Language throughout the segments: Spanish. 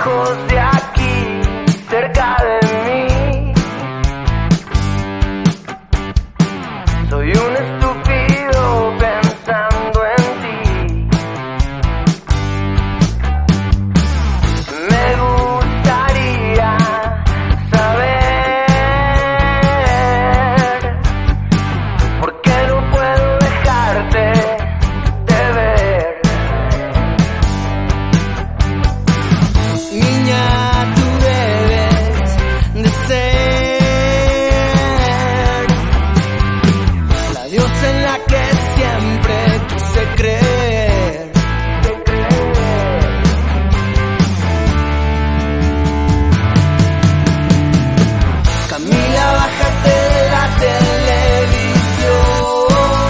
lejos de aquí, cerca de mí. Soy un estúpido pensando en ti. Me gustaría saber por qué no puedo dejarte de ver. Niña, tú debes de ser la diosa en la que siempre quise creer. Camila, bájate de la televisión.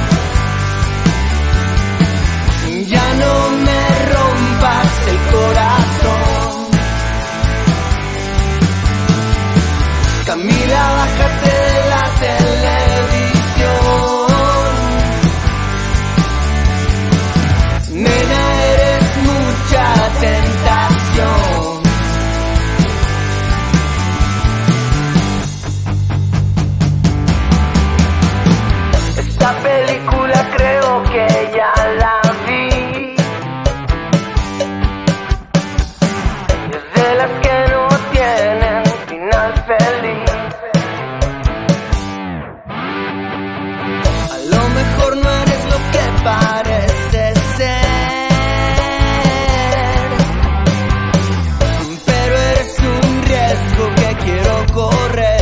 Ya no me rompas el corazón. Camila, bájate de la televisión. Nena, eres mucha tentación. Esta película creo que ya la vi. Es de las que no tienen final feliz. A lo mejor no eres lo que pareces ser, pero eres un riesgo que quiero correr.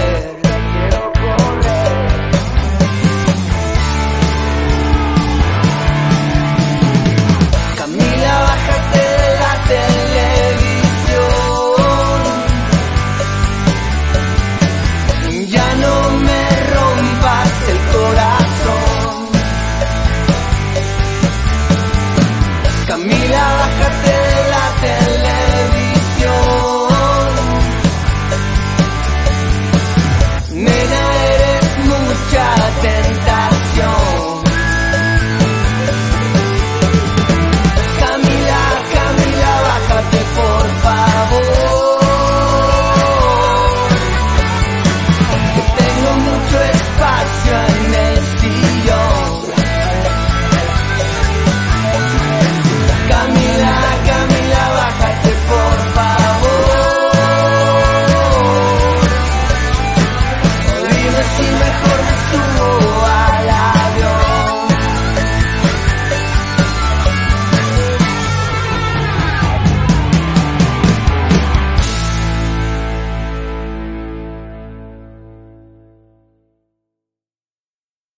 Camila, bájate de la televisión. Ya no me rompas el corazón. Camila, bájate de la televisión.